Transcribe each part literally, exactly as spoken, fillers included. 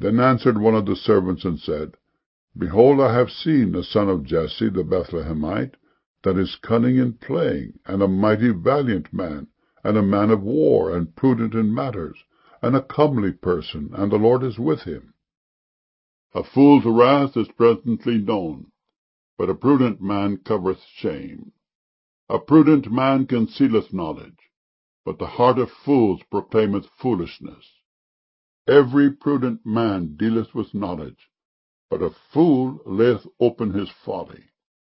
Then answered one of the servants and said, Behold, I have seen a son of Jesse the Bethlehemite, that is cunning in playing, and a mighty valiant man, and a man of war, and prudent in matters, and a comely person, and the Lord is with him. A fool's wrath is presently known, but a prudent man covereth shame. A prudent man concealeth knowledge, but the heart of fools proclaimeth foolishness. Every prudent man dealeth with knowledge, but a fool layeth open his folly.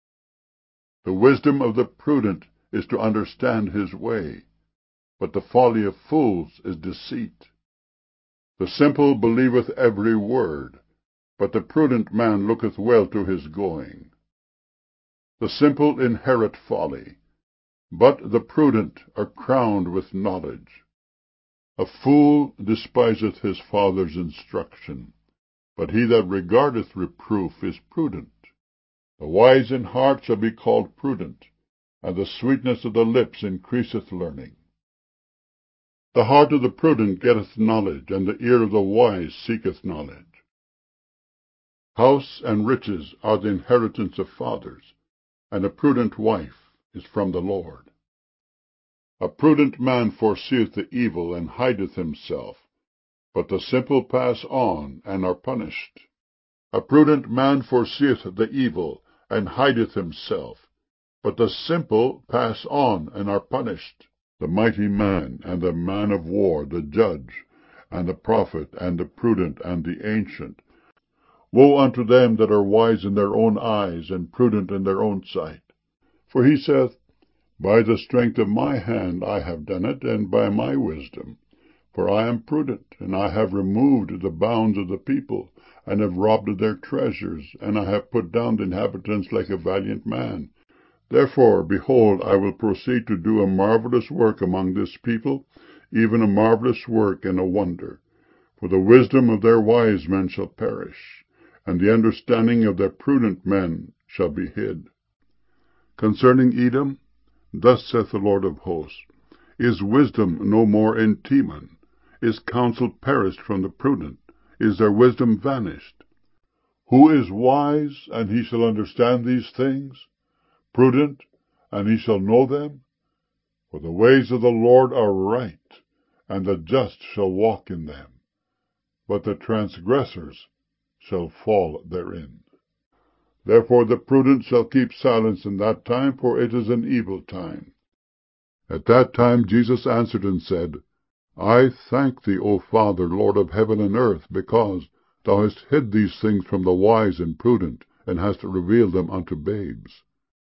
The wisdom of the prudent is to understand his way, but the folly of fools is deceit. The simple believeth every word, but the prudent man looketh well to his going. The simple inherit folly, but the prudent are crowned with knowledge. A fool despiseth his father's instruction, but he that regardeth reproof is prudent. The wise in heart shall be called prudent, and the sweetness of the lips increaseth learning. The heart of the prudent getteth knowledge, and the ear of the wise seeketh knowledge. House and riches are the inheritance of fathers, and a prudent wife is from the Lord. A prudent man foreseeth the evil, and hideth himself, but the simple pass on, and are punished. A prudent man foreseeth the evil, and hideth himself, but the simple pass on, and are punished. The mighty man, and the man of war, the judge, and the prophet, and the prudent, and the ancient. Woe unto them that are wise in their own eyes, and prudent in their own sight. For he saith, By the strength of my hand I have done it, and by my wisdom. For I am prudent, and I have removed the bounds of the people, and have robbed their treasures, and I have put down the inhabitants like a valiant man. Therefore, behold, I will proceed to do a marvelous work among this people, even a marvelous work and a wonder. For the wisdom of their wise men shall perish, and the understanding of their prudent men shall be hid. Concerning Edom, thus saith the Lord of hosts, Is wisdom no more in Teman? Is counsel perished from the prudent? Is their wisdom vanished? Who is wise, and he shall understand these things? Prudent, and he shall know them? For the ways of the Lord are right, and the just shall walk in them, but the transgressors shall fall therein. Therefore the prudent shall keep silence in that time, for it is an evil time. At that time Jesus answered and said, I thank thee, O Father, Lord of heaven and earth, because thou hast hid these things from the wise and prudent, and hast revealed them unto babes.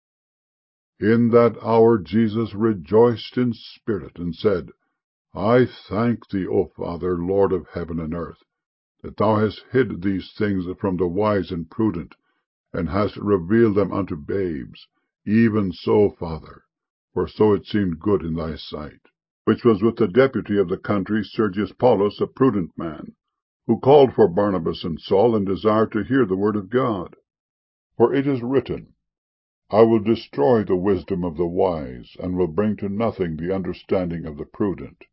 In that hour Jesus rejoiced in spirit, and said, I thank thee, O Father, Lord of heaven and earth, that thou hast hid these things from the wise and prudent, and hast revealed them unto babes. Even so, Father, for so it seemed good in thy sight. Which was with the deputy of the country, Sergius Paulus, a prudent man, who called for Barnabas and Saul, and desired to hear the word of God. For it is written, I will destroy the wisdom of the wise, and will bring to nothing the understanding of the prudent.